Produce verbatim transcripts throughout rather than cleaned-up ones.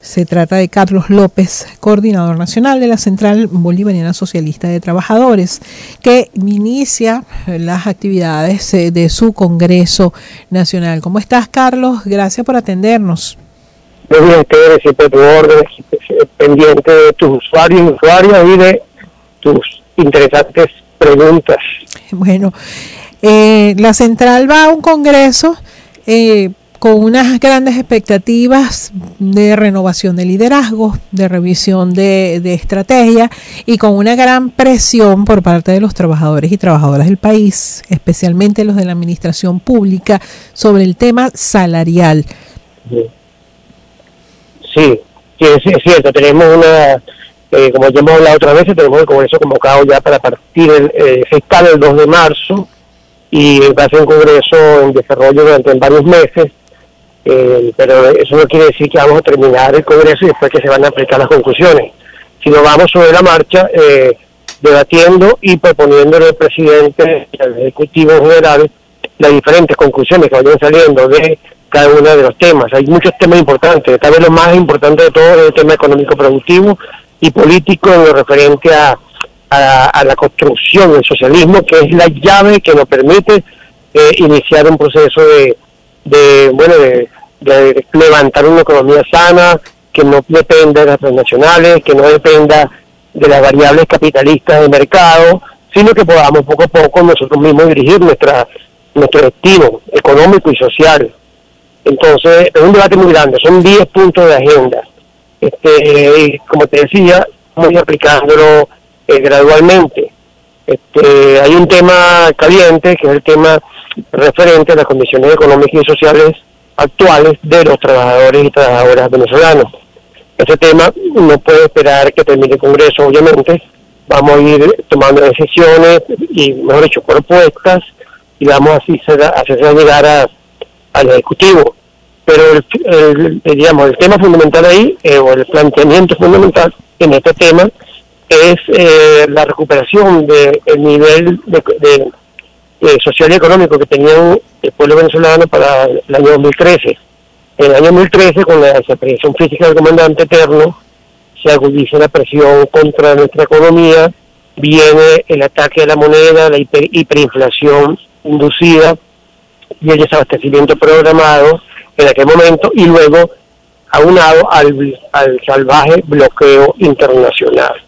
Se trata de Carlos López, coordinador nacional de la Central Bolivariana Socialista de Trabajadores, que inicia las actividades de su Congreso Nacional. ¿Cómo estás, Carlos? Gracias por atendernos. Muy bien, Tere, siempre tu orden, pendiente de tus usuarios y usuarias y de tus interesantes preguntas. Bueno, eh, la Central va a un Congreso eh, con unas grandes expectativas de renovación de liderazgo, de revisión de, de estrategia y con una gran presión por parte de los trabajadores y trabajadoras del país, especialmente los de la administración pública, sobre el tema salarial. Sí, sí, es, es cierto, tenemos una, eh, como ya hemos hablado otras veces, tenemos el Congreso convocado ya para partir el eh, fiscal el dos de marzo y va a ser un Congreso en desarrollo durante varios meses. Eh, pero eso no quiere decir que vamos a terminar el Congreso y después que se van a aplicar las conclusiones, sino vamos sobre la marcha eh, debatiendo y proponiéndole al presidente y al Ejecutivo en general las diferentes conclusiones que vayan saliendo de cada uno de los temas. Hay muchos temas importantes, tal vez lo más importante de todo es el tema económico productivo y político en lo referente a, a, a la construcción del socialismo, que es la llave que nos permite eh, iniciar un proceso de de bueno de, de levantar una economía sana, que no dependa de las transnacionales, que no dependa de las variables capitalistas del mercado, sino que podamos poco a poco nosotros mismos dirigir nuestra nuestro destino económico y social. Entonces, es un debate muy grande, son diez puntos de agenda. Este, y como te decía, muy aplicándolo eh, gradualmente. Este, hay un tema caliente, que es el tema referente a las condiciones económicas y sociales actuales de los trabajadores y trabajadoras venezolanos. Ese tema no puede esperar que termine el Congreso, obviamente. Vamos a ir tomando decisiones y, mejor dicho, propuestas, y vamos así a hacerse llegar a, al Ejecutivo. Pero, el, el, el, digamos, el tema fundamental ahí, eh, o el planteamiento fundamental en este tema, es eh, la recuperación del de nivel de, de Eh, social y económico que tenía el pueblo venezolano para el año dos mil trece. En el año dos mil trece, con la desaparición física del comandante Eterno, se agudiza la presión contra nuestra economía, viene el ataque a la moneda, la hiper, hiperinflación inducida y el desabastecimiento programado en aquel momento, y luego aunado al, al salvaje bloqueo internacional.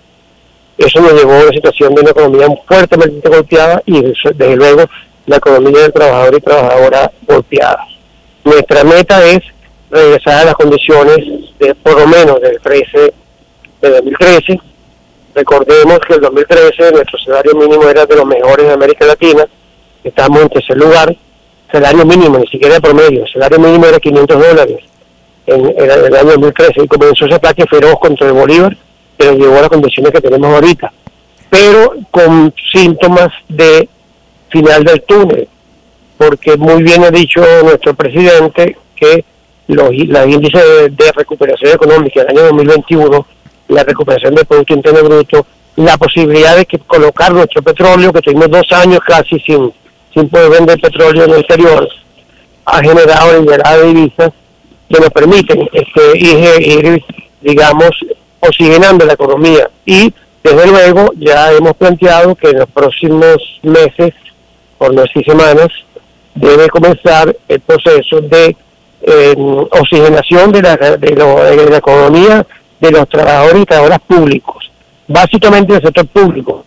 Eso nos llevó a una situación de una economía fuertemente golpeada y desde luego la economía del trabajador y trabajadora golpeada. Nuestra meta es regresar a las condiciones de por lo menos del trece de dos mil trece. Recordemos que el dos mil trece nuestro salario mínimo era de los mejores de América Latina, estábamos en tercer lugar, salario mínimo, ni siquiera de promedio, el salario mínimo era quinientos dólares en, en el año dos mil trece, y comenzó ese ataque feroz contra el Bolívar, pero llegó a las condiciones que tenemos ahorita, pero con síntomas de final del túnel, porque muy bien ha dicho nuestro presidente que los, los índices de, de recuperación económica del año dos mil veintiuno, la recuperación del Producto Interno Bruto, la posibilidad de que colocar nuestro petróleo, que tuvimos dos años casi sin, sin poder vender petróleo en el exterior, ha generado una generada de divisas que nos permiten este, ir, ir, digamos, oxigenando la economía, y desde luego ya hemos planteado que en los próximos meses, por no decir semanas, debe comenzar el proceso de eh, oxigenación de la, de, lo, de la economía de los trabajadores y trabajadoras públicos, básicamente del sector público,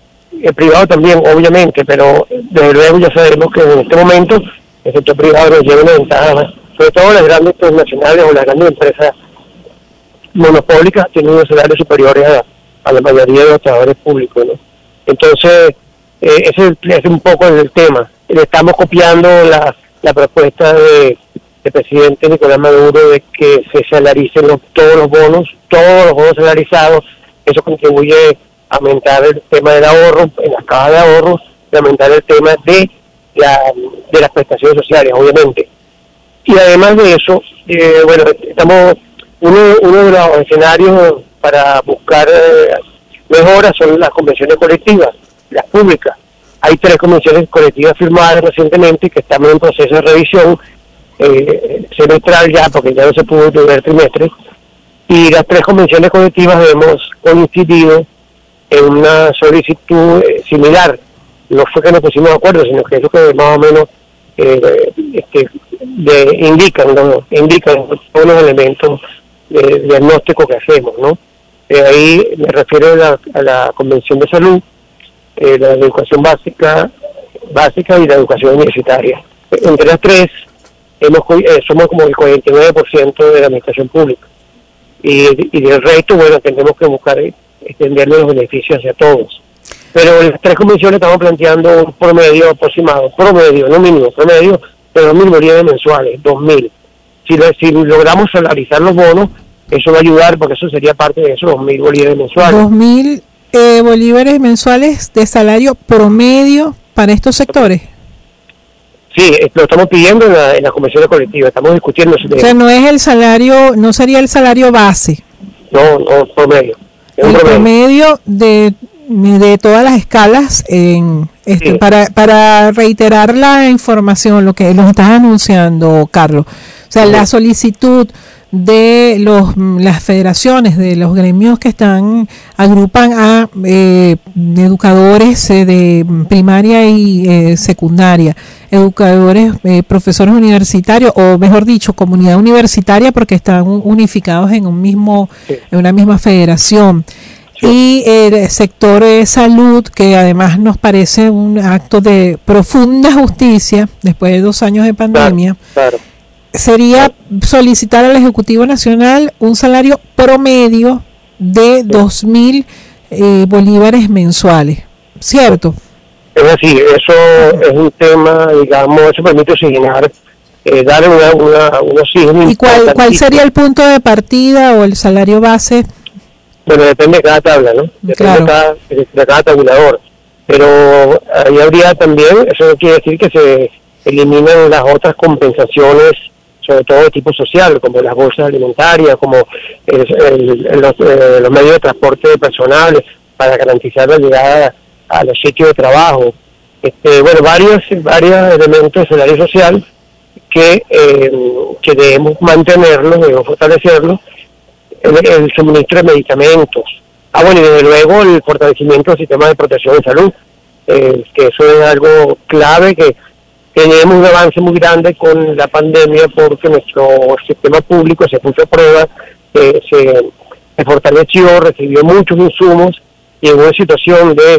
el privado también obviamente, pero desde luego ya sabemos que en este momento el sector privado nos lleva una ventaja, sobre todo las grandes transnacionales o las grandes empresas monopólicas tienen unos salarios superiores a, a la mayoría de los trabajadores públicos, ¿no? Entonces, eh, ese es, es un poco el tema. Le estamos copiando la, la propuesta de, del presidente Nicolás Maduro de que se salaricen los, todos los bonos, todos los bonos salarizados. Eso contribuye a aumentar el tema del ahorro, en las cajas de ahorros, y aumentar el tema de, la, de las prestaciones sociales, obviamente. Y además de eso, eh, bueno, estamos... Uno, uno de los escenarios para buscar eh, mejoras son las convenciones colectivas, las públicas. Hay tres convenciones colectivas firmadas recientemente que estamos en proceso de revisión eh, semestral ya, porque ya no se pudo el primer trimestre, y las tres convenciones colectivas hemos coincidido en una solicitud eh, similar. No fue que nos pusimos de acuerdo, sino que es lo que más o menos eh, este, de, indican, ¿no? indican todos los elementos de diagnóstico que hacemos, ¿no? Eh, ahí me refiero a la, a la Convención de Salud, eh, la educación básica, básica y la educación universitaria. Entre las tres hemos eh, somos como el cuarenta y nueve por ciento de la administración pública. Y, y del resto, bueno, tenemos que buscar extenderle los beneficios hacia todos. Pero en las tres convenciones estamos planteando un promedio aproximado, promedio, no mínimo, promedio de dos mil bolívares mensuales, dos mil. Si, si logramos salarizar los bonos, eso va a ayudar, porque eso sería parte de esos dos mil bolívares mensuales. dos mil eh, bolívares mensuales de salario promedio para estos sectores. Sí, lo estamos pidiendo en la, en la convención colectiva, estamos discutiendo. O sea, no es el salario, no sería el salario base. No, no, promedio. El promedio, promedio de, de todas las escalas, en este, sí. para, para reiterar la información, lo que nos estás anunciando, Carlos. O sea, sí. La solicitud de los las federaciones, de los gremios que están, agrupan a eh, educadores eh, de primaria y eh, secundaria, educadores, eh, profesores universitarios, o mejor dicho, comunidad universitaria, porque están unificados en un mismo, sí. en una misma federación. Sí. Y el sector de salud, que además nos parece un acto de profunda justicia después de dos años de pandemia. Claro, claro. Sería solicitar al Ejecutivo Nacional un salario promedio de dos mil eh, bolívares mensuales, ¿cierto? Es así, eso es un tema, digamos, eso permite oxigenar, eh, darle una, una, un oxígeno. ¿Y cuál, cuál sería el punto de partida o el salario base? Bueno, depende de cada tabla, ¿no? Depende claro. de, cada, de cada tabulador. Pero ahí habría también, eso no quiere decir que se eliminan las otras compensaciones, sobre todo de tipo social, como las bolsas alimentarias, como el, el, el, los, eh, los medios de transporte personales para garantizar la llegada a, a los sitios de trabajo. Este, bueno, varios, varios elementos de salario social que, eh, que debemos mantenerlos, debemos fortalecerlos. El, el suministro de medicamentos. Ah, bueno, y desde luego el fortalecimiento del sistema de protección de salud, eh, que eso es algo clave, que tenemos un avance muy grande con la pandemia porque nuestro sistema público se puso a prueba, eh, se, se fortaleció, recibió muchos insumos y en una situación de,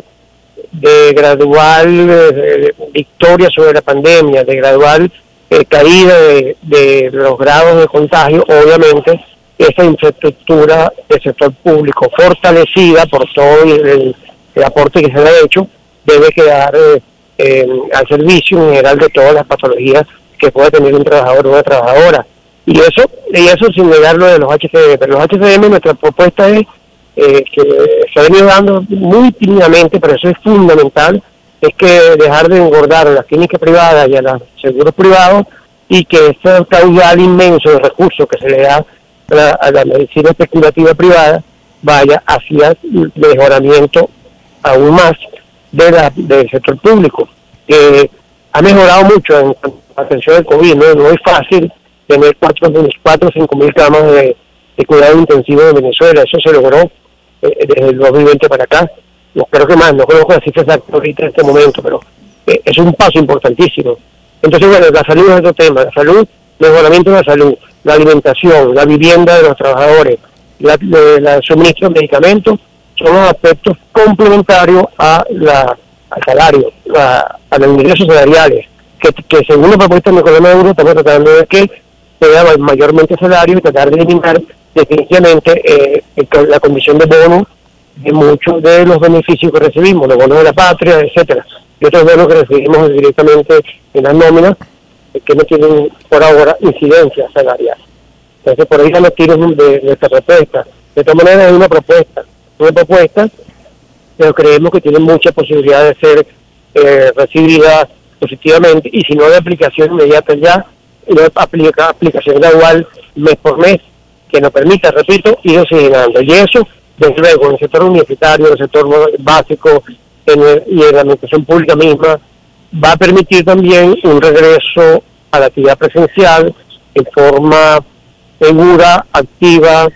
de gradual eh, victoria sobre la pandemia, de gradual eh, caída de, de los grados de contagio, obviamente esa infraestructura del sector público fortalecida por todo el, el aporte que se le ha hecho debe quedar eh, eh, al servicio en general de todas las patologías que pueda tener un trabajador o una trabajadora. Y eso y eso sin negar lo de los H C M. Pero los H C M, nuestra propuesta es eh, que se ha venido dando muy tímidamente, pero eso es fundamental, es que dejar de engordar a las clínicas privadas y a los seguros privados y que ese caudal inmenso de recursos que se le da a la, a la medicina especulativa privada vaya hacia el mejoramiento aún más de la, del sector público, que ha mejorado mucho en atención al COVID, ¿no? No es fácil tener cuatro o cinco mil camas de, de cuidado intensivo en Venezuela, eso se logró eh, desde el dos mil veinte para acá, no creo que más, no conozco la cifra exacta ahorita en este momento, pero eh, es un paso importantísimo. Entonces, bueno, la salud es otro tema, la salud, mejoramiento de la salud, la alimentación, la vivienda de los trabajadores, la, la, la suministro de medicamentos, son los aspectos complementarios a la, al salario, a, a los ingresos salariales, que, que según la propuesta del Gobierno de Euro estamos tratando de que sea mayormente salario y tratar de eliminar definitivamente eh, la condición de bono de muchos de los beneficios que recibimos, los bonos de la patria, etcétera, y otros bonos que recibimos directamente en las nóminas, que no tienen por ahora incidencia salarial. Entonces por ahí ya los tiros de, de esta propuesta. De todas maneras es una propuesta, una propuesta, pero creemos que tiene mucha posibilidad de ser eh, recibida positivamente, y si no de aplicación inmediata ya, y de aplica, aplicación gradual mes por mes, que nos permita, repito, ir asignando. Y eso, desde luego, en el sector universitario, en el sector básico, en el, y en la administración pública misma, va a permitir también un regreso a la actividad presencial en forma segura, activa,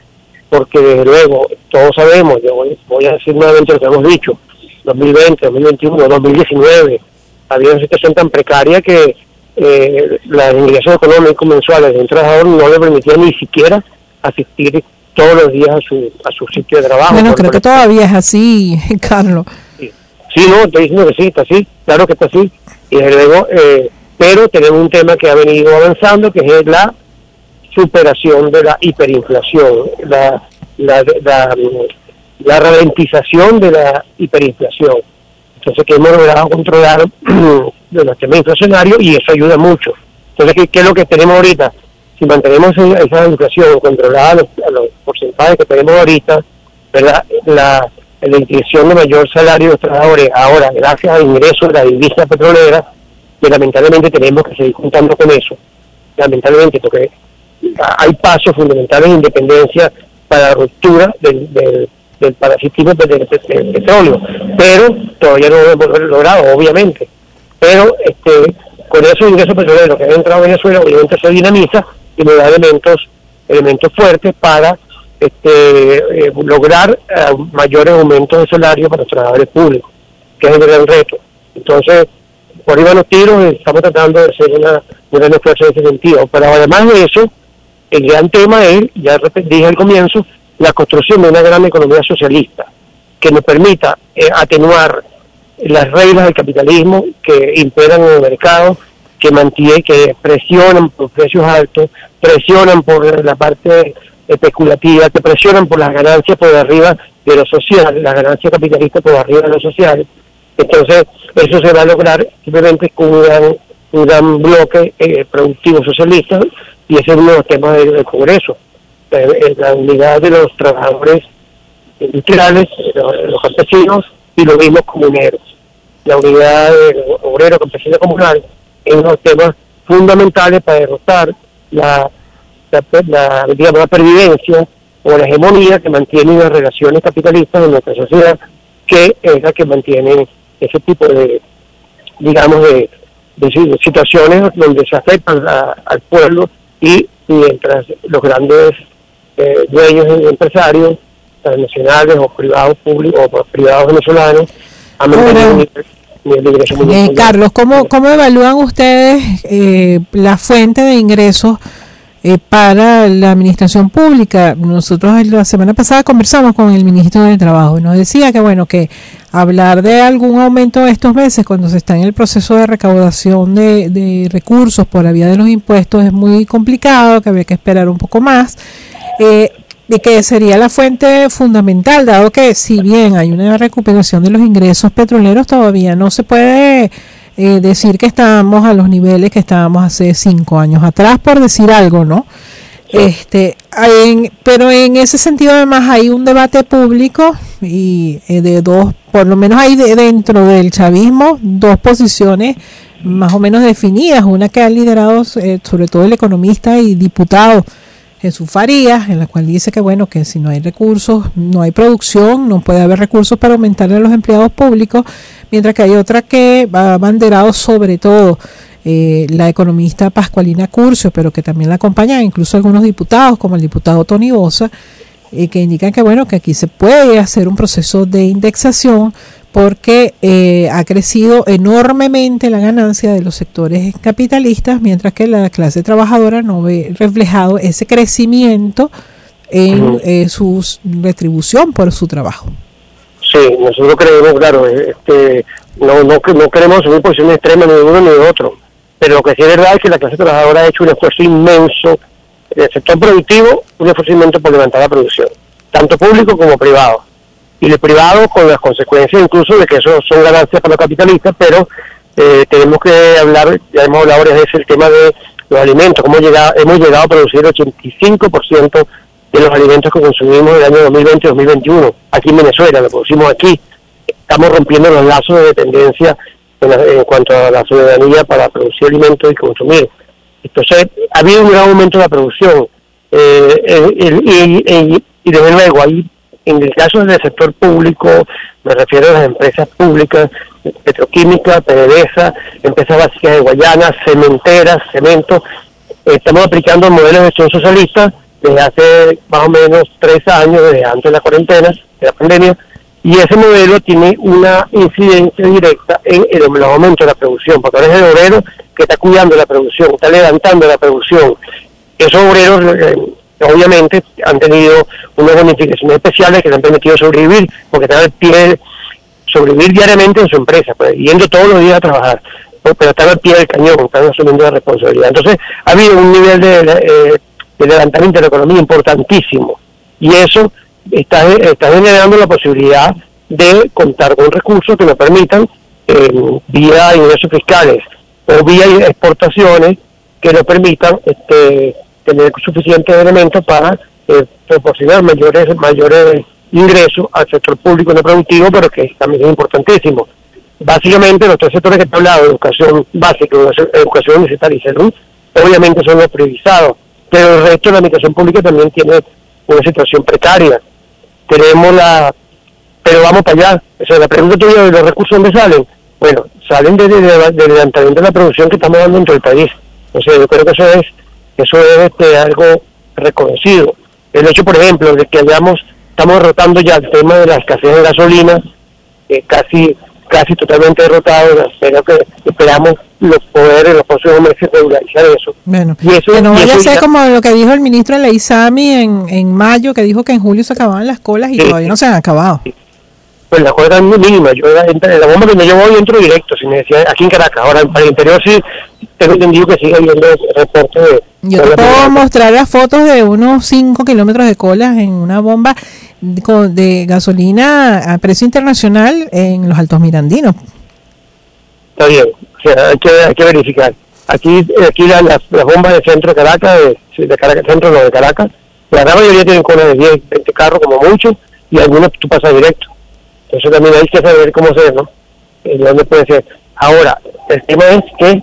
porque desde luego todos sabemos, yo voy, voy a decir nuevamente lo que hemos dicho, dos mil veinte, dos mil veintiuno, dos mil diecinueve, había una situación tan precaria que eh, los ingresos económicos mensuales de un trabajador no le permitían ni siquiera asistir todos los días a su a su sitio de trabajo. Bueno, creo que todavía es así, Carlos. Sí, sí, no, estoy diciendo que sí, está así, claro que está así, y desde luego, eh, pero tenemos un tema que ha venido avanzando, que es la superación de la hiperinflación, la, la, la, la ralentización de la hiperinflación. Entonces, que hemos logrado controlar el tema inflacionario y eso ayuda mucho. Entonces, ¿qué, qué es lo que tenemos ahorita? Si mantenemos esa inflación controlada a los, a los porcentajes que tenemos ahorita, ¿verdad? La, la inyección de mayor salario de los trabajadores, ahora, gracias al ingreso de la divisa petrolera, que lamentablemente tenemos que seguir contando con eso. Lamentablemente, porque hay pasos fundamentales de independencia para la ruptura del, del, del parasitismo del, del, del petróleo, pero todavía no lo hemos logrado, obviamente. Pero este con esos ingresos petroleros que han entrado a Venezuela, obviamente se dinamiza y nos da elementos elementos fuertes para este eh, lograr eh, mayores aumentos de salario para los trabajadores públicos, que es el gran reto. Entonces, por ahí van los tiros, estamos tratando de hacer una, un gran esfuerzo en ese sentido. Pero además de eso, el gran tema es, ya dije al comienzo, la construcción de una gran economía socialista que nos permita eh, atenuar las reglas del capitalismo que imperan en el mercado, que mantiene, que presionan por precios altos, presionan por la parte especulativa, que presionan por las ganancias por arriba de lo social, las ganancias capitalistas por arriba de lo social. Entonces, eso se va a lograr simplemente con un gran, un gran bloque eh, productivo socialista, y ese es uno de los temas del, del Congreso, eh, la unidad de los trabajadores industriales, los, los campesinos y los mismos comuneros. La unidad del obrero campesino comunal es uno de los temas fundamentales para derrotar la, la, la, digamos, la pervivencia o la hegemonía que mantienen las relaciones capitalistas en nuestra sociedad, que es la que mantiene ese tipo de, digamos, de, de situaciones donde se afectan a, al pueblo, y mientras los grandes eh, dueños y empresarios nacionales o privados públicos o privados venezolanos han mantenido un nivel de ingresos muy eh, Carlos, ¿cómo, ¿cómo evalúan ustedes eh, la fuente de ingresos eh, para la administración pública? Nosotros la semana pasada conversamos con el ministro del Trabajo y nos decía que bueno, que hablar de algún aumento estos meses cuando se está en el proceso de recaudación de, de recursos por la vía de los impuestos es muy complicado, que había que esperar un poco más, eh, y que sería la fuente fundamental, dado que si bien hay una recuperación de los ingresos petroleros, todavía no se puede eh, decir que estamos a los niveles que estábamos hace cinco años atrás, por decir algo, ¿no? Este, en, pero en ese sentido además hay un debate público y eh, de dos, por lo menos hay de, dentro del chavismo dos posiciones más o menos definidas, una que ha liderado eh, sobre todo el economista y diputado Jesús Farías, en la cual dice que bueno, que si no hay recursos, no hay producción, no puede haber recursos para aumentarle a los empleados públicos, mientras que hay otra que ha abanderado sobre todo eh, la economista Pascualina Curcio, pero que también la acompañan incluso algunos diputados, como el diputado Tony Bosa, eh, que indican que bueno, que aquí se puede hacer un proceso de indexación porque eh, ha crecido enormemente la ganancia de los sectores capitalistas, mientras que la clase trabajadora no ve reflejado ese crecimiento en uh-huh. eh, su retribución por su trabajo. Sí, nosotros creemos, claro, este, no, no, no queremos subir posiciones extremas ni de uno ni de otro, pero lo que sí es verdad es que la clase trabajadora ha hecho un esfuerzo inmenso en el sector productivo, un esfuerzo inmenso por levantar la producción, tanto público como privado. Y el privado con las consecuencias incluso de que eso son ganancias para los capitalistas, pero eh, tenemos que hablar, ya hemos hablado varias veces, el tema de los alimentos, cómo llegado, hemos llegado a producir el ochenta y cinco por ciento de los alimentos que consumimos en el año dos mil veinte dos mil veintiuno, aquí en Venezuela, lo producimos aquí. Estamos rompiendo los lazos de dependencia en, la, en cuanto a la ciudadanía para producir alimentos y consumir. Entonces, ha habido un gran aumento de la producción, eh, eh, y, y, y desde luego hay. En el caso del sector público, me refiero a las empresas públicas, petroquímicas, PDVSA, empresas básicas de Guayana, cementeras, cemento. Estamos aplicando modelos de gestión socialista desde hace más o menos tres años, desde antes de la cuarentena, de la pandemia, y ese modelo tiene una incidencia directa en el, el aumento de la producción, porque ahora es el obrero que está cuidando la producción, está levantando la producción. Esos obreros, eh, obviamente, han tenido unas bonificaciones especiales que les han permitido sobrevivir, porque están al pie, sobrevivir diariamente en su empresa, pues, yendo todos los días a trabajar, pues, pero están al pie del cañón, están asumiendo la responsabilidad. Entonces, ha habido un nivel de, eh, de levantamiento de la economía importantísimo, y eso está, está generando la posibilidad de contar con recursos que nos permitan, eh, vía ingresos fiscales o vía exportaciones, que nos permitan este, tener suficientes elementos para eh, proporcionar mayores mayores ingresos al sector público no productivo, pero que también es importantísimo. Básicamente, los tres sectores que te he hablado, educación básica, educación universitaria y salud, obviamente son los priorizados, pero el resto de la administración pública también tiene una situación precaria. Tenemos la... Pero vamos para allá. O sea, la pregunta tuya de los recursos, ¿dónde salen? Bueno, salen del de, de, de levantamiento de la producción que estamos dando dentro del país. O sea, yo creo que eso es eso es este, algo reconocido. El hecho, por ejemplo, de que hayamos, estamos derrotando ya el tema de la escasez de gasolina, eh, casi casi totalmente derrotado, pero que esperamos los poderes, los próximos meses regularizar eso. Bueno, y eso que no vaya a ser ya, como lo que dijo el ministro de la ISAMI en, en mayo, que dijo que en julio se acababan las colas y sí, todavía no se han acabado. Sí. Pues la cola era muy mínima, yo era, en la bomba que me llevo hoy entro directo, si me decía, aquí en Caracas. Ahora para el interior sí tengo entendido que sigue habiendo reportes de... Yo te puedo mostrar las fotos de unos cinco kilómetros de colas en una bomba de, de gasolina a precio internacional en los Altos Mirandinos. Está bien, o sea, hay que, hay que verificar. Aquí aquí las, las, las bombas del centro de Caracas, de, de Caracas, centro no de Caracas, la gran mayoría tienen colas de diez, veinte carros como mucho, y algunos tú pasas directo. Entonces también hay que saber cómo se, ¿no? ¿De dónde puede ser? Ahora, el tema es que,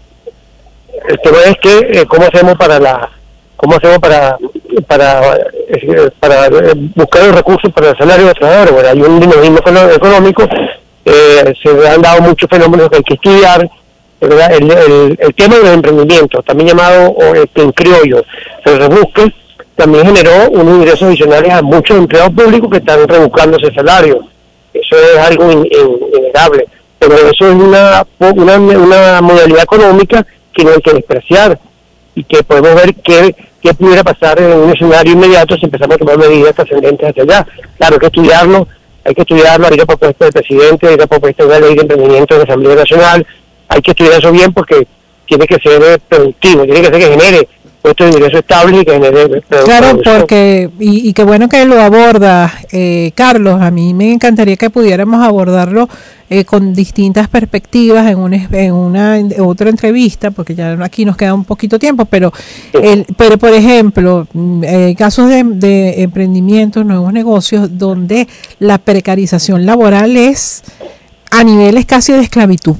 el tema es que, eh, ¿cómo hacemos para la, cómo hacemos para, para, eh, para buscar los recursos para el salario de los trabajadores? Bueno, hay un dinamismo económico, eh, se han dado muchos fenómenos que hay que estudiar, ¿verdad? El, el, el tema de los emprendimientos, también llamado o, este, en criollo, el rebusque, también generó unos ingresos adicionales a muchos empleados públicos que están rebuscándose ese salario. Eso es algo in, in, innegable, pero eso es una, una una modalidad económica que no hay que despreciar y que podemos ver qué, qué pudiera pasar en un escenario inmediato si empezamos a tomar medidas trascendentes hacia allá. Claro, hay que estudiarlo, hay que estudiarlo, hay que propuesta del presidente, hay que propuesta de una ley de emprendimiento de la Asamblea Nacional, hay que estudiar eso bien porque tiene que ser productivo, tiene que ser que genere puestos de ingreso estable y que genere... Claro, porque, y, y qué bueno que lo aborda, eh, Carlos, a mí me encantaría que pudiéramos abordarlo eh, con distintas perspectivas en, un, en una en otra entrevista, porque ya aquí nos queda un poquito tiempo, pero, sí. el, pero por ejemplo, eh, casos de, de emprendimientos, nuevos negocios, donde la precarización laboral es a niveles casi de esclavitud.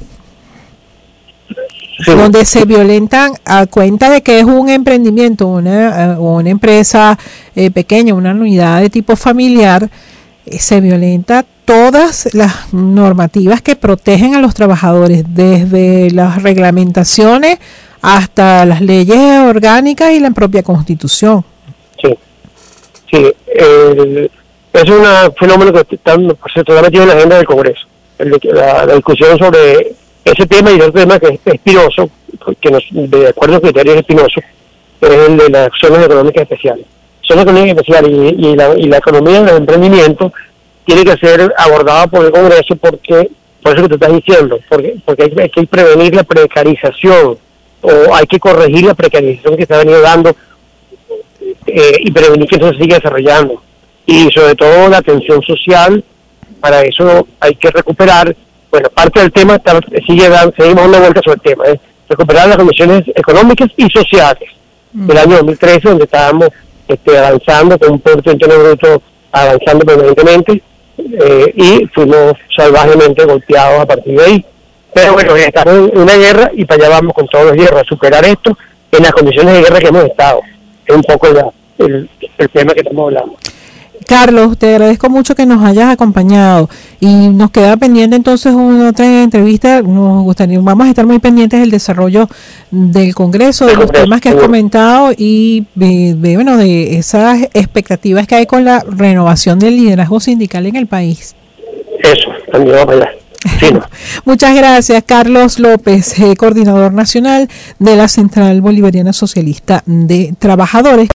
Sí. Donde se violentan a cuenta de que es un emprendimiento, una, una empresa eh, pequeña, una unidad de tipo familiar, eh, se violenta todas las normativas que protegen a los trabajadores, desde las reglamentaciones hasta las leyes orgánicas y la propia Constitución. Sí, sí, eh, es un fenómeno que está, se está metido en la agenda del Congreso, el de, la, la discusión sobre ese tema y otro tema que es espinoso, que nos, de acuerdo a criterios espinosos, es el de las zonas económicas especiales. Zonas económicas especiales y, y, la, y la economía del emprendimiento tiene que ser abordada por el Congreso porque, por eso que te estás diciendo, porque, porque hay, hay que prevenir la precarización o hay que corregir la precarización que se ha venido dando eh, y prevenir que eso se siga desarrollando. Y sobre todo la atención social, para eso hay que recuperar. Bueno, parte del tema está, sigue dando, seguimos una vuelta sobre el tema, es ¿eh? recuperar las condiciones económicas y sociales mm. del año dos mil trece, donde estábamos este, avanzando con un Producto Interno Bruto avanzando permanentemente eh, y fuimos salvajemente golpeados a partir de ahí. Pero bueno, estamos en una guerra y para allá vamos con todos los hierros a superar esto en las condiciones de guerra que hemos estado. Es un poco la, el, el tema que estamos hablando. Carlos, te agradezco mucho que nos hayas acompañado y nos queda pendiente entonces una otra entrevista. Nos gustaría, vamos a estar muy pendientes del desarrollo del Congreso, de los temas que has comentado y de, de, bueno, de esas expectativas que hay con la renovación del liderazgo sindical en el país. Eso, también vamos allá. Sí, no. Muchas gracias, Carlos López, eh, coordinador nacional de la Central Bolivariana Socialista de Trabajadores.